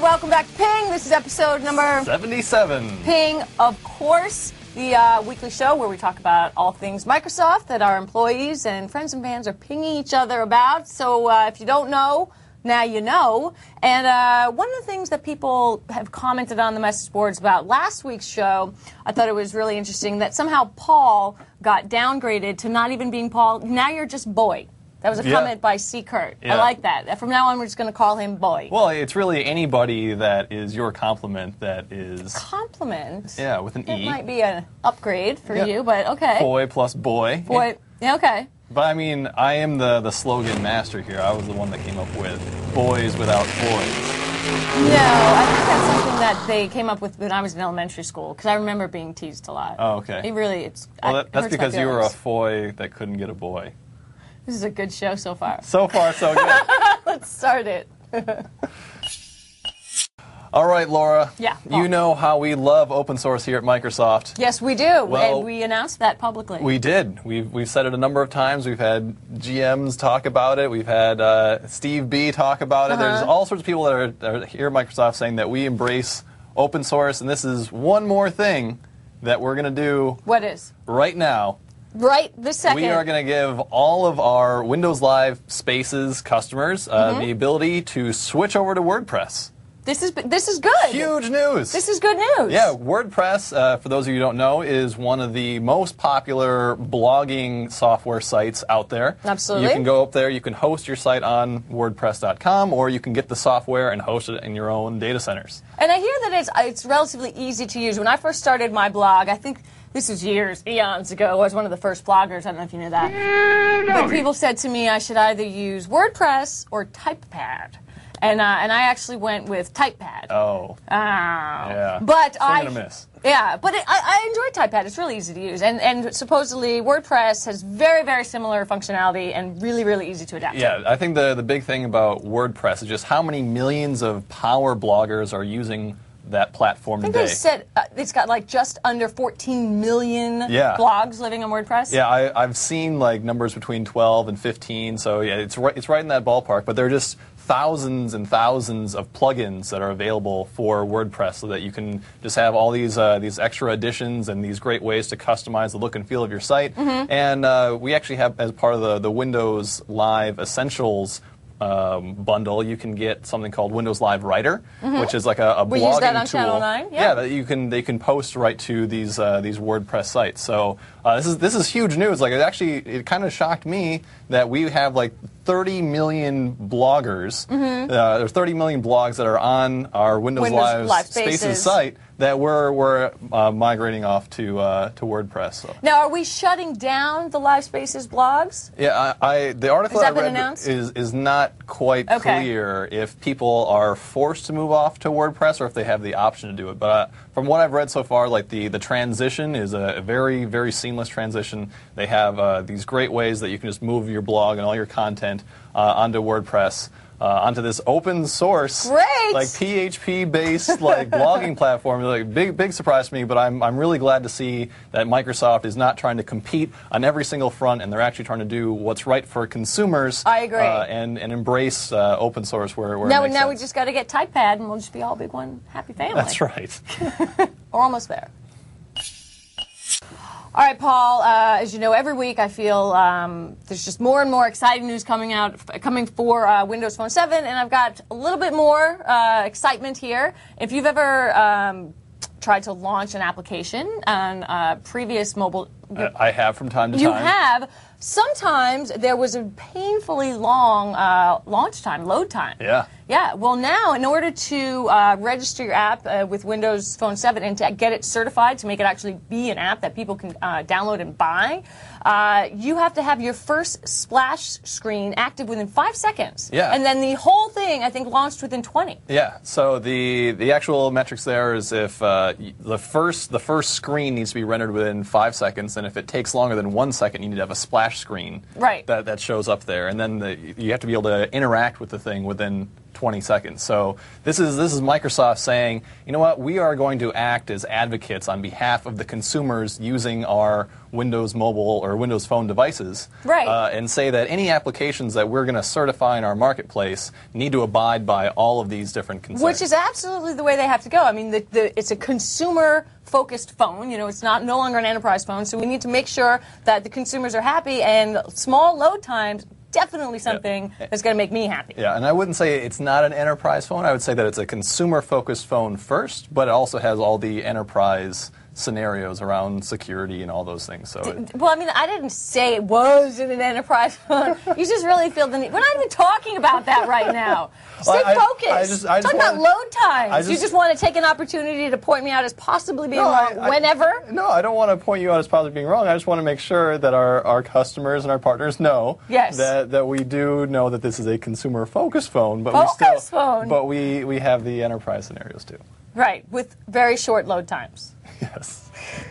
welcome back to Ping. This is episode number 77. Ping, of course, the weekly show where we talk about all things Microsoft that our employees and friends and fans are pinging each other about. So if you don't know, now you know. And one of the things that people have commented on the message boards about last week's show, I thought it was really interesting that somehow Paul got downgraded to not even being Paul. Now you're just Boy. That was a comment by C. Kurt. Yeah. I like that. From now on, we're just going to call him Boy. Well, it's really anybody that is your compliment that is... Compliment? Yeah, with an E. It might be an upgrade for you, but okay. Boy plus boy. Boy. Yeah, okay. But I mean, I am the slogan master here. I was the one that came up with boys without boys. No, I think that's something that they came up with when I was in elementary school, because I remember being teased a lot. Oh, okay. It really, Well, that's because you were a boy that couldn't get a boy. This is a good show so far. So far, so good. Let's start it. All right, Laura. Yeah. You know how we love open source here at Microsoft. Yes, we do. Well, and we announced that publicly. We did. We've said it a number of times. We've had GMs talk about it. We've had Steve B talk about it. There's all sorts of people that are here at Microsoft saying that we embrace open source, and this is one more thing that we're going to do. What is? Right now. Right this second. We are going to give all of our Windows Live Spaces customers the ability to switch over to WordPress. This is good. Huge news. This is good news. Yeah, WordPress, for those of you who don't know, is one of the most popular blogging software sites out there. Absolutely. You can go up there, you can host your site on WordPress.com, or you can get the software and host it in your own data centers. And I hear that it's relatively easy to use. When I first started my blog, I think this was eons ago. I was one of the first bloggers. I don't know if you knew that. But people said to me I should either use WordPress or TypePad. And I actually went with TypePad. Oh. Yeah. But Swing and a miss. Yeah, but I enjoy TypePad. It's really easy to use. And supposedly WordPress has very, very similar functionality and really, really easy to adapt to. Yeah, I think the big thing about WordPress is just how many millions of power bloggers are using that platform today. I think they said it's got like just under 14 million blogs living on WordPress. Yeah, I've seen like numbers between 12 and 15, so yeah, it's right in that ballpark. But there are just thousands and thousands of plugins that are available for WordPress, so that you can just have all these extra additions and these great ways to customize the look and feel of your site. And we actually have, as part of the Windows Live Essentials bundle, you can get something called Windows Live Writer, which is like a blogging use that on tool. Channel 9. Yeah, that they can post right to these WordPress sites. So this is huge news. Like it kind of shocked me that we have like 30 million bloggers. There's 30 million blogs that are on our Windows Live Spaces site that we're migrating off to WordPress. So. Now, are we shutting down the Live Spaces blogs? Yeah, the article Has that I been read announced? is not quite clear if people are forced to move off to WordPress or if they have the option to do it. But from what I've read so far, like the transition is a very, very seamless transition. They have these great ways that you can just move your blog and all your content onto WordPress. Onto this open source, like PHP-based like blogging platform. Like big surprise to me, but I'm really glad to see that Microsoft is not trying to compete on every single front, and they're actually trying to do what's right for consumers. I agree. And embrace open source where it now makes sense. we just got to get TypePad, and we'll just be all big one happy family. That's right. We're almost there. All right, Paul, as you know, every week I feel there's just more and more exciting news coming for Windows Phone 7, and I've got a little bit more excitement here. If you've ever tried to launch an application on previous mobile... I have from time to time. You have. Sometimes there was a painfully long launch time, load time. Yeah. Yeah. Well, now, in order to register your app with Windows Phone 7 and to get it certified to make it actually be an app that people can download and buy, you have to have your first splash screen active within 5 seconds. Yeah. And then the whole thing, I think, launched within 20. Yeah. So the actual metrics there is if the first screen needs to be rendered within 5 seconds, and if it takes longer than 1 second, you need to have a splash screen that shows up there, and then you have to be able to interact with the thing within 20 seconds. So this is Microsoft saying, you know what, we are going to act as advocates on behalf of the consumers using our Windows Mobile or Windows Phone devices, and say that any applications that we're going to certify in our marketplace need to abide by all of these different concerns. Which is absolutely the way they have to go. I mean, it's a consumer-focused phone. You know, it's no longer an enterprise phone, so we need to make sure that the consumers are happy, and small load times definitely something that's going to make me happy. Yeah, and I wouldn't say it's not an enterprise phone. I would say that it's a consumer-focused phone first, but it also has all the enterprise scenarios around security and all those things. So well, I mean, I didn't say it wasn't an enterprise phone. You just really feel the need. We're not even talking about that right now. Stay focused. Talk about load times. You just want to take an opportunity to point me out as possibly being wrong whenever? No, I don't want to point you out as possibly being wrong. I just want to make sure that our customers and our partners know that we do know that this is a consumer-focused phone, but we have the enterprise scenarios too. Right, with very short load times. Yes.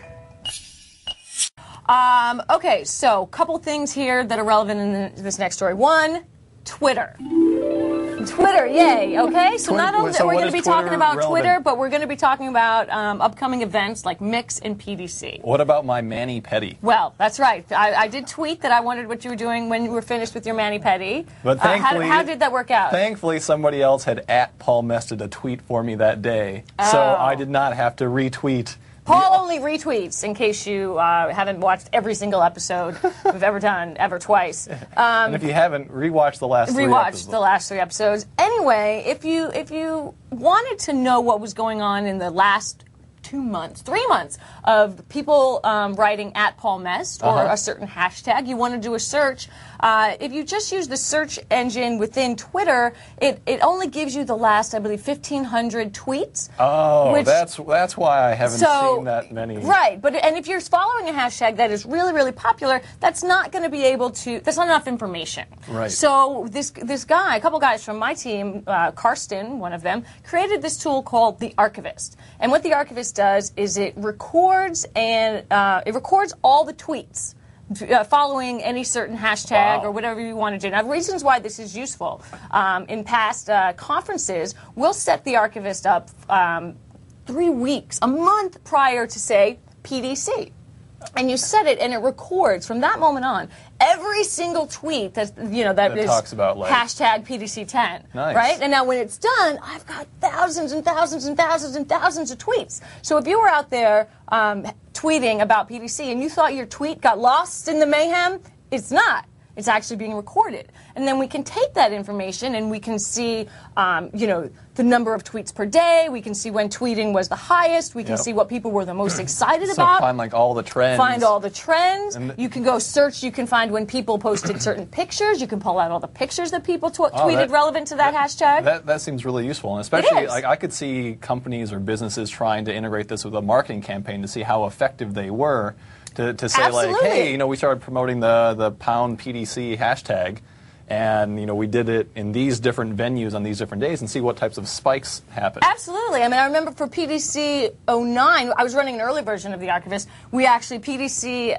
Okay, so a couple things here that are relevant in this next story. One, Twitter. Twitter, yay, okay? So not only are we going to be talking about Twitter, but we're going to be talking about upcoming events like Mix and PDC. What about my mani-pedi? Well, that's right. I did tweet that I wondered what you were doing when you were finished with your mani-pedi. But thankfully, how did that work out? Thankfully, somebody else had Paul Mested a tweet for me that day, so I did not have to retweet. Paul only retweets, in case you haven't watched every single episode we've ever done, ever twice. And if you haven't, rewatch the last 3 episodes. Rewatch the last 3 episodes. Anyway, if you wanted to know what was going on in the last 3 months of people writing @PaulMest or a certain hashtag, you want to do a search. If you just use the search engine within Twitter, it only gives you the last, I believe, 1,500 tweets. Oh, that's why I haven't seen that many. Right, and if you're following a hashtag that is really, really popular, that's not going to be able to. That's not enough information. Right. So this guy, a couple guys from my team, Karsten, one of them, created this tool called the Archivist. And what the Archivist does is it records all the tweets following any certain hashtag or whatever you want to do. Now, reasons why this is useful. In past conferences, we'll set the Archivist up 3 weeks, a month prior to, say, PDC. And you set it, and it records from that moment on every single tweet that is talks about hashtag PDC10. Nice. Right? And now when it's done, I've got thousands and thousands and thousands and thousands of tweets. So if you were out there tweeting about PDC and you thought your tweet got lost in the mayhem, it's not. It's actually being recorded. And then we can take that information and we can see, the number of tweets per day. We can see when tweeting was the highest. We can see what people were the most excited about. Find all the trends. Find all the trends. You can go search. You can find when people posted certain pictures. You can pull out all the pictures that people tweeted relevant to that hashtag. That seems really useful. And especially, I could see companies or businesses trying to integrate this with a marketing campaign to see how effective they were. To say Absolutely. hey, we started promoting the #PDC hashtag, and we did it in these different venues on these different days, and see what types of spikes happen. Absolutely. I mean, I remember for PDC 09, I was running an early version of the Archivist. We actually PDC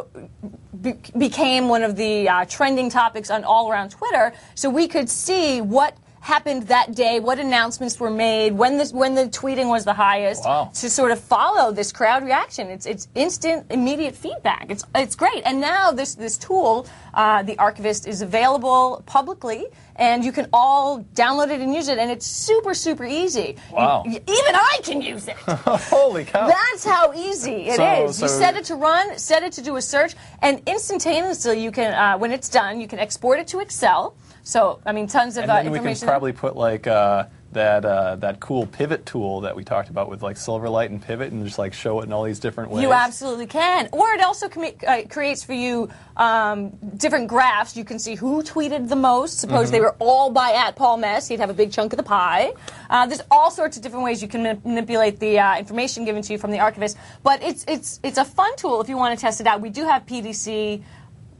became one of the trending topics on all around Twitter, so we could see what happened that day, what announcements were made, when the tweeting was the highest, to sort of follow this crowd reaction. It's instant, immediate feedback. It's great. And now this tool, the Archivist, is available publicly, and you can all download it and use it, and it's super, super easy. Wow. Even I can use it. Holy cow. That's how easy it is. You set it to run, set it to do a search, and instantaneously you can, when it's done, you can export it to Excel. So, I mean, tons of information. And we can probably put that cool pivot tool that we talked about with Silverlight and Pivot, and just show it in all these different ways. You absolutely can. Or it also creates for you different graphs. You can see who tweeted the most. Suppose they were all by @PaulMest. He'd have a big chunk of the pie. There's all sorts of different ways you can manipulate the information given to you from the Archivist. But it's a fun tool if you want to test it out. We do have PDC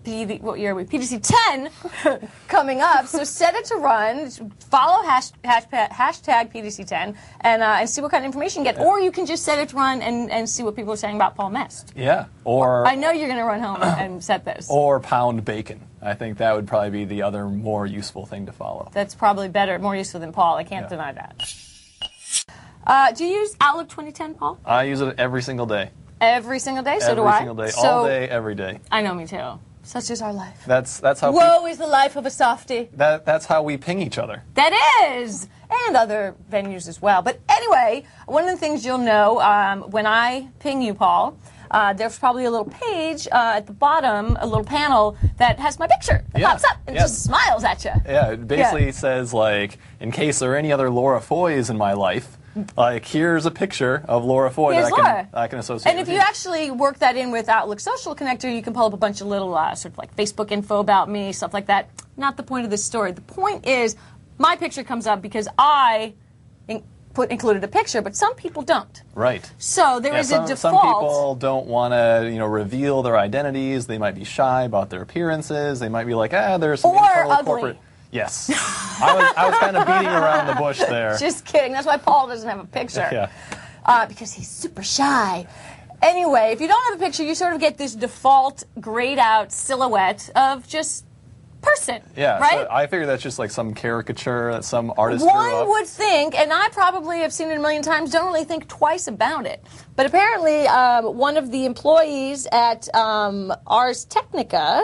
what year are we? PDC 10 coming up. So set it to run. Follow hashtag PDC 10 and see what kind of information you get. Or you can just set it to run and see what people are saying about Paul Mest. Yeah. Or I know you're going to run home and set this. Or pound bacon. I think that would probably be the other more useful thing to follow. That's probably better, more useful than Paul. I can't deny that. Do you use Outlook 2010, Paul? I use it every single day. Every single day? So do I. Every single day. All day, every day. I know, me too. Such is our life. That's how. Woe is the life of a softie. That's how we ping each other. That is, and other venues as well. But anyway, one of the things you'll know when I ping you, Paul, there's probably a little page at the bottom, a little panel that has my picture. It pops up and just smiles at you. Yeah, it basically says like, in case there are any other Laura Foys in my life. Like, here's a picture of Laura Foy that I can associate and with if you actually work that in with Outlook Social Connector, you can pull up a bunch of little sort of like Facebook info about me, stuff like that. Not the point of this story. The point is my picture comes up because I included a picture, but some people don't. Right. So there is a default. Some people don't want to, reveal their identities. They might be shy about their appearances. They might be like, there's some internal corporate... Yes. I was kind of beating around the bush there. Just kidding. That's why Paul doesn't have a picture. Yeah. Because he's super shy. Anyway, if you don't have a picture, you sort of get this default grayed out silhouette of just person. Yeah. Right? So I figure that's just like some caricature that some artist drew up. One would think, and I probably have seen it a million times, don't really think twice about it. But apparently one of the employees at Ars Technica...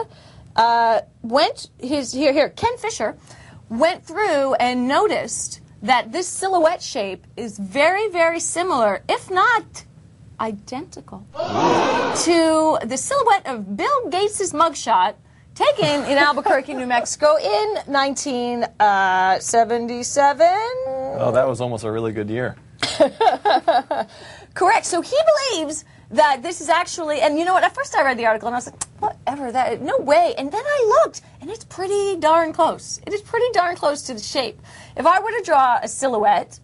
Ken Fisher went through and noticed that this silhouette shape is very, very similar, if not identical, to the silhouette of Bill Gates' mugshot taken in Albuquerque, New Mexico in 1977. Oh, that was almost a really good year. Correct. So he believes that this is actually, and you know what, at first I read the article and I was like, whatever, no way. And then I looked, and it's pretty darn close. It is pretty darn close to the shape. If I were to draw a silhouette,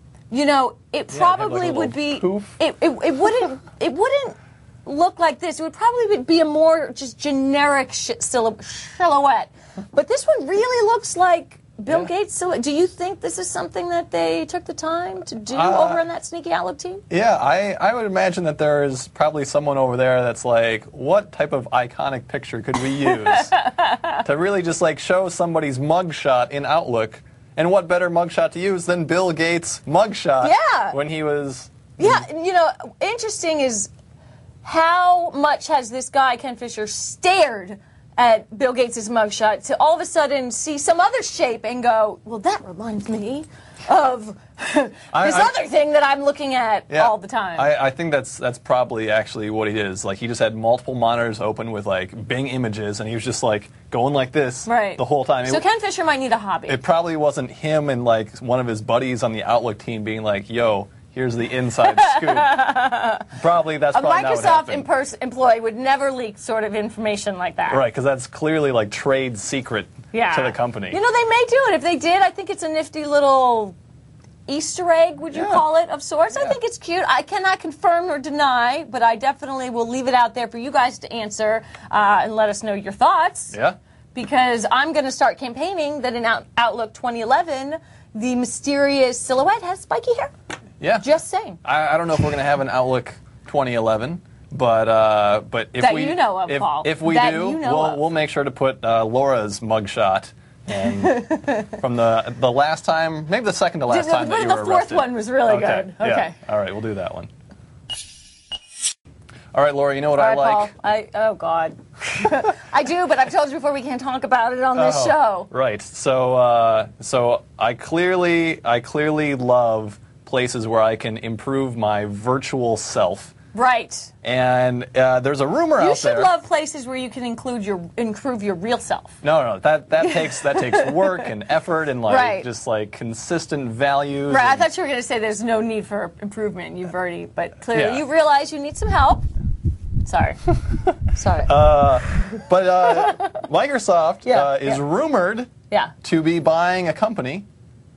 it probably would be, it wouldn't look like this. It would probably be a more just generic silhouette. But this one really looks like Bill Gates silhouette. Do you think this is something that they took the time to do over on that sneaky Outlook team? Yeah, I would imagine that there is probably someone over there that's like, what type of iconic picture could we use to really just like show somebody's mugshot in Outlook? And what better mugshot to use than Bill Gates' mugshot when he was... Yeah, interesting is how much has this guy, Ken Fisher, stared at Bill Gates' mugshot to all of a sudden see some other shape and go, well, that reminds me of this other thing that I'm looking at all the time. I think that's probably actually what he did. Is like he just had multiple monitors open with like Bing images, and he was just like going like this the whole time. So Ken Fisher might need a hobby. It probably wasn't him and like one of his buddies on the Outlook team being like, yo, here's the inside scoop. That's probably not what happened. A Microsoft employee would never leak sort of information like that. Right, because that's clearly like trade secret to the company. They may do it. If they did, I think it's a nifty little Easter egg, would you call it, of sorts. I think it's cute. I cannot confirm or deny, but I definitely will leave it out there for you guys to answer and let us know your thoughts. Yeah. Because I'm going to start campaigning that in Outlook 2011, the mysterious silhouette has spiky hair. Yeah. Just saying. I don't know if we're going to have an Outlook 2011, but if that we you know of, Paul. If we do, we'll make sure to put Laura's mugshot from the last time, maybe the second to last time that you were arrested. The fourth one was really good. Okay. Yeah. All right, we'll do that one. All right, Laura, you know what I like? Paul, oh, God. I do, but I've told you before we can't talk about it on this show. Right. So I clearly love places where I can improve my virtual self. Right. And there's a rumor out there. You should love places where you can improve your real self. No, that takes work and effort and just like consistent values. Right. I thought you were going to say there's no need for improvement. But clearly you realize you need some help. Sorry. But Microsoft is rumored to be buying a company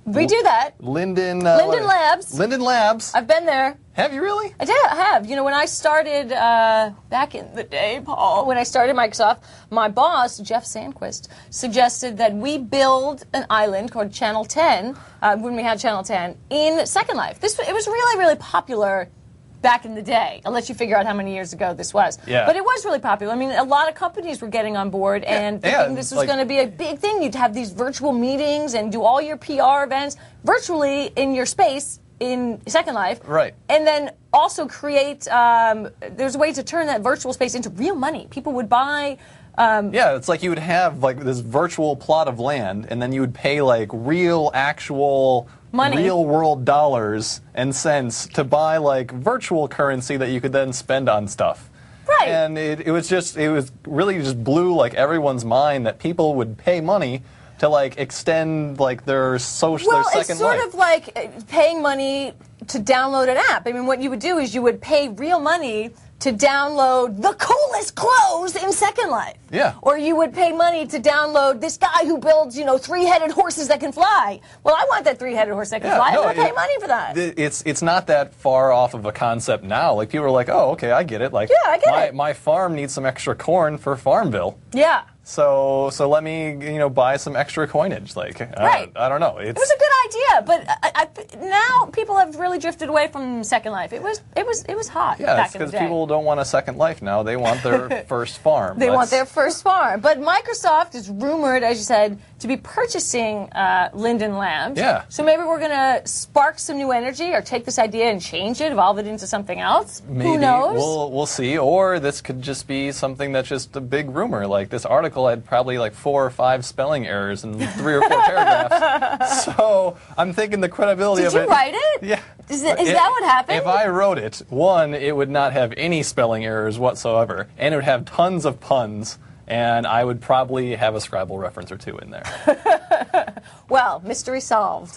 We do that. Linden Labs. Linden Labs. I've been there. Have you really? I have. You know, when I started back in the day, Paul, when I started Microsoft, my boss, Jeff Sandquist, suggested that we build an island called Channel 10, when we had Channel 10, in Second Life. It was really, really popular back in the day. I'll let you figure out how many years ago this was. Yeah. But it was really popular. I mean, a lot of companies were getting on board and thinking this was going to be a big thing. You'd have these virtual meetings and do all your PR events virtually in your space in Second Life. Right. And then also create, there's a way to turn that virtual space into real money. People would buy... yeah, it's like you would have like this virtual plot of land, and then you would pay like real, actual... money. Real world dollars and cents to buy like virtual currency that you could then spend on stuff. Right. And it was really just blew like everyone's mind that people would pay money to like extend like their second life. Well, it's sort of like paying money to download an app. I mean, what you would do is you would pay real money to download the coolest clothes in Second Life. Yeah. Or you would pay money to download this guy who builds, you know, 3-headed horses that can fly. Well, I want that 3-headed horse that can fly. No, I'm going to pay money for that. It's not that far off of a concept now. Like people are like, oh, okay, I get it. Like, yeah, I get it. My farm needs some extra corn for Farmville. Yeah. So let me buy some extra coinage. Like right. I don't know. It was a good idea, but now people have really drifted away from Second Life. It was hot back in the day. Because people don't want a second life now. They want their first farm. They want their first farm. But Microsoft is rumored, as you said, to be purchasing Linden Labs. Yeah. So maybe we're going to spark some new energy or take this idea and change it, evolve it into something else. Maybe. Who knows? We'll see. Or this could just be something that's just a big rumor. Like this article had probably like 4 or 5 spelling errors in 3 or 4 paragraphs. So I'm thinking the credibility of it. Did you write it? Yeah. Is that what happened? If I wrote it, one, it would not have any spelling errors whatsoever, and it would have tons of puns, and I would probably have a Scrabble reference or 2 in there. Well, mystery solved.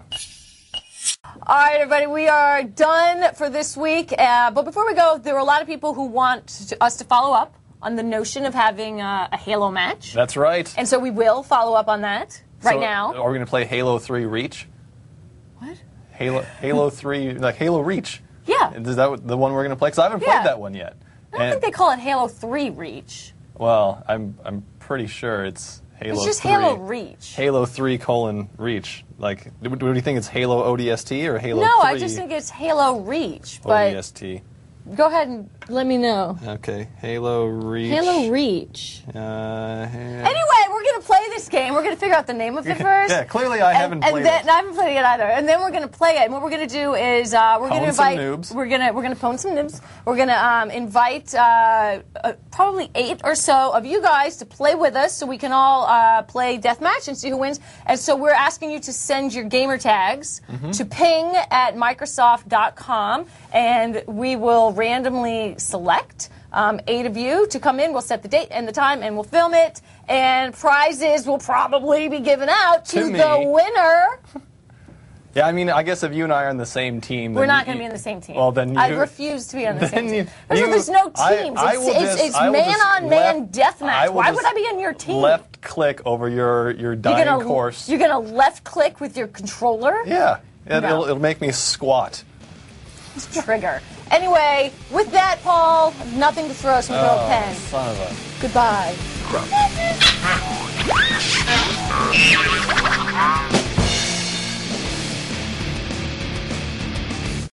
All right, everybody, we are done for this week. But before we go, there are a lot of people who want us to follow up on the notion of having a Halo match. That's right. And so we will follow up on that now. Are we going to play Halo 3 Reach? What? Halo 3, like Halo Reach. Yeah. Is that the one we're going to play? Because I haven't played that one yet. I don't think they call it Halo 3 Reach. Well, I'm pretty sure it's Halo 3. It's just Halo Reach. Halo 3 Reach. Like, do you think it's Halo ODST or Halo 3? No, I just think it's Halo Reach. But ODST. Go ahead and let me know. Okay, Halo Reach. Halo Reach. Anyway, we're going to play this game. We're going to figure out the name of it first. Yeah, clearly I haven't played it. I haven't played it either. And then we're going to play it. And what we're going to do is we're going to invite some noobs. We're going to pwn some noobs. We're going to invite probably 8 or so of you guys to play with us, so we can all play deathmatch and see who wins. And so we're asking you to send your gamer tags to ping@microsoft.com, and we will randomly select 8 of you to come in. We'll set the date and the time, and we'll film it. And prizes will probably be given out to the winner. Yeah, I mean, I guess if you and I are on the same team... We're not going to be on the same team. Well, then you... I refuse to be on the same team. There's no teams. It's man-on-man deathmatch. Why would I be on your team? Left-click over your dying course. You're going to left-click with your controller? Yeah. It'll make me squat. Trigger. Anyway, with that, Paul, nothing to throw, so we throw a pen. Son of a... Goodbye. Crap.